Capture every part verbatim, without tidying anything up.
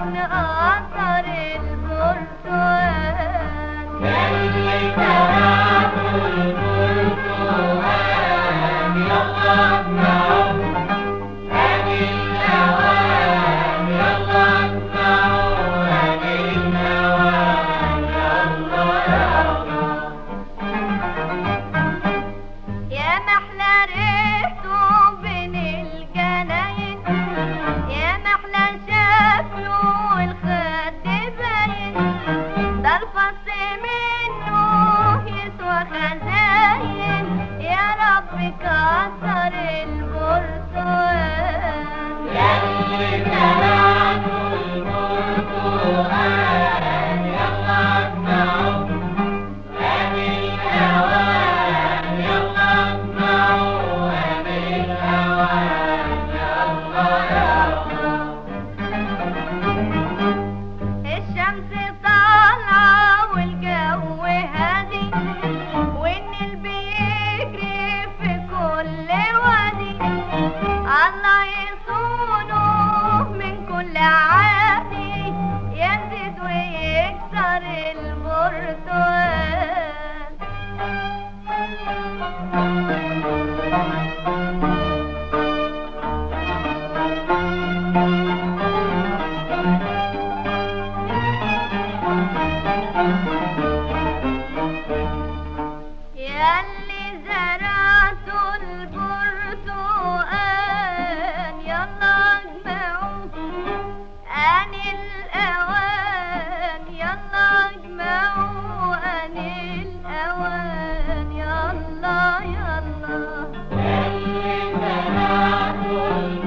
نقطر البرتقال ياللي زرعتوا البرتقال يلا اسمعوا هذه الأوان يلا اسمعوا هذه الأوان يلا يلا يا محلى ريحته بين الجناين يا محلى شكله والخد باين ده الفص منه يسوى خزاين يا رب كسر البرتقال ياللي زرعتوا البرتقال يلا اسمعوا هذه الأوان يلا اسمعوا هذه الأوان يلا يلا الشمس طالعة والجو هادي والنيل بيجري في كل وادي الله يصونه من كل عادي يزيد ويكسر البرتقال ياللي زرعتوا البرتقال يلا اجمعوا آن الأوان يلا اجمعوا آن الأوان يلا يلا ياللي زرعتوا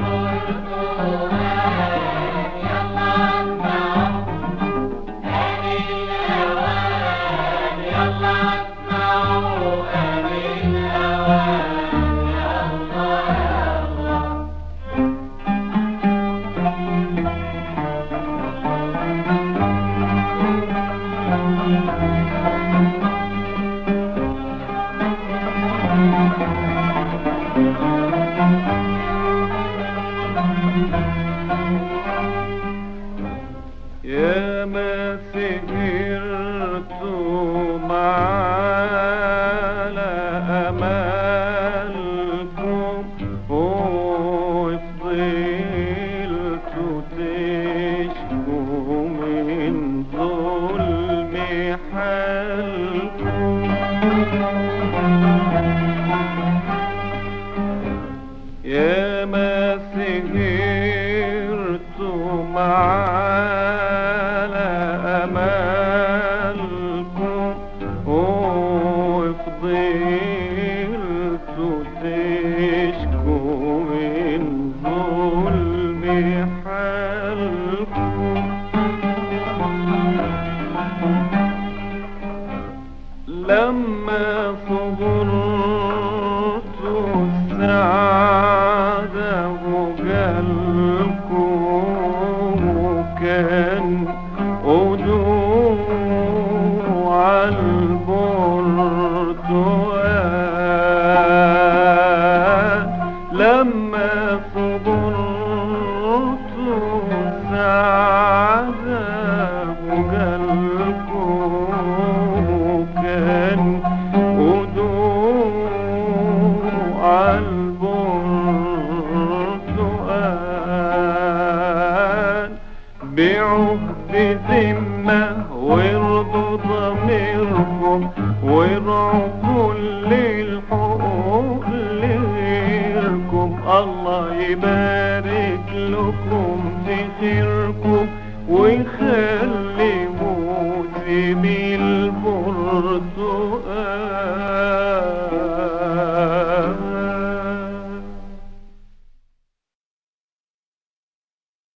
البرتقال يلا اسمعوا هذه الأوان يلا اسمعوا هذه الأوان يلا يلا يا ما سهرتم على أمالكم وفضلتوا تشكوا من ظلم حالكم يا ما سهرتم على أمالكم وفضلتوا تشكوا من ظلم حالكم لما صبرتوا السعادة وجالكم وكان ودوع البرتقال لما صبرتوا السعادة وجالكم وكان ودوع البرتقال بيعوا بذمة وارضوا ضميركم وارعوا كل الحقوق لغيركم الله يبارك لكم في خيركم ويخلي